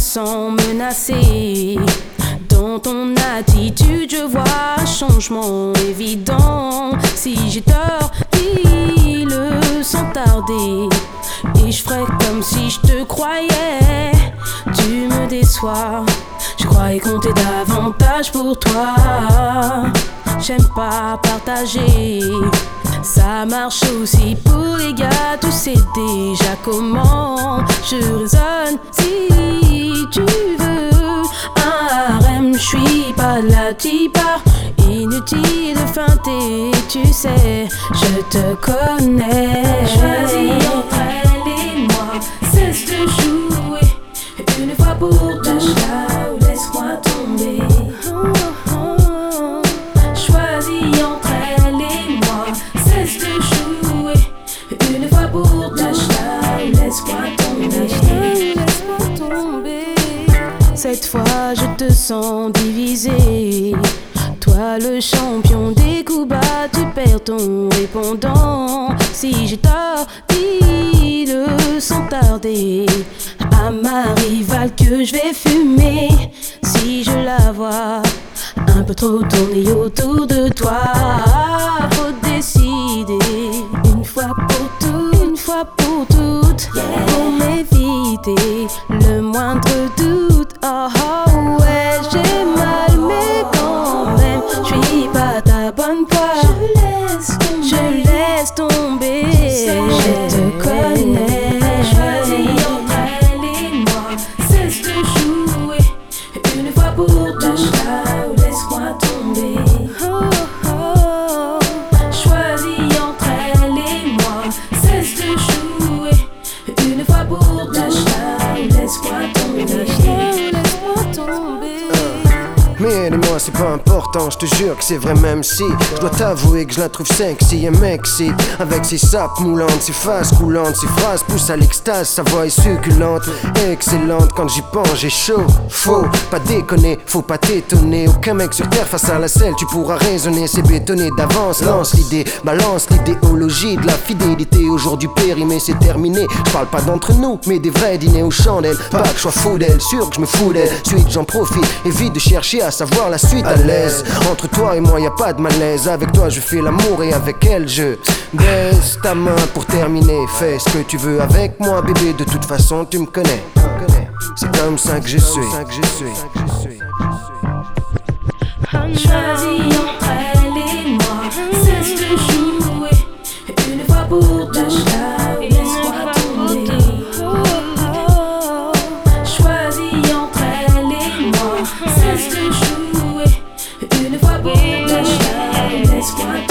sens menacée. Dans ton attitude, je vois un changement évident. Si j'ai tort, dis-le sans tarder. Et je ferai comme si je te croyais. Tu me déçois. Je croyais compter davantage pour toi. J'aime pas partager. Ça marche aussi pour les gars. Tu sais déjà comment je raisonne. Si tu veux un harem, je suis pas la typa. Inutile de feinter, tu sais, je te connais. Choisis entre elle et moi, cesse de jouer. Une fois pour toutes, laisse-moi tomber. Choisis entre elle et moi, cesse de jouer. Une fois pour toutes, laisse-moi tomber. Cette fois je te sens divisé. Toi le champion des coups bas, tu perds ton répondant. Si j'ai tort, dis-le sans tarder à ma rivale que je vais fumer. Si je la vois un peu trop tourner autour de toi, faut décider une fois pour toutes, pour m'éviter le moindre doute. Oh, oh ouais, j'ai mal mais quand même, je suis pas ta bonne poire. Je laisse tomber, je te connais. Choisis entre elle et moi, cesse de jouer. Une fois pour toutes, laisse-moi tomber. Choisis entre elle et moi, cesse de jouer. Une fois pour toutes, laisse-moi tomber. Mais dis-moi c'est pas important, je te jure que c'est vrai même si je dois t'avouer que je la trouve sexy et m'excite. Avec ses sapes moulantes, ses faces coulantes, ses phrases poussent à l'extase, sa voix est succulente, excellente. Quand j'y pense j'ai chaud, faut pas déconner, faut pas t'étonner. Aucun mec sur terre face à la selle, tu pourras raisonner, c'est bétonné d'avance. Lance l'idée, balance l'idéologie de la fidélité. Aujourd'hui périmé, c'est terminé. Je parle pas d'entre nous, mais des vrais dîners aux chandelles. Pas que je sois fou d'elle, sûr que je me fous d'elle. Suite j'en profite, évite de chercher à savoir la suite. À l'aise, entre toi et moi y a pas de malaise. Avec toi je fais l'amour et avec elle je baisse ta main pour terminer. Fais ce que tu veux avec moi bébé, de toute façon tu me connais. C'est comme ça que je suis. Choisis entre elle et moi, cesse de jouer. Une fois pour toutes, laisse-moi tomber. Choisis entre elle et moi, cesse de jouer. Une fois pour toutes, laisse-moi tomber.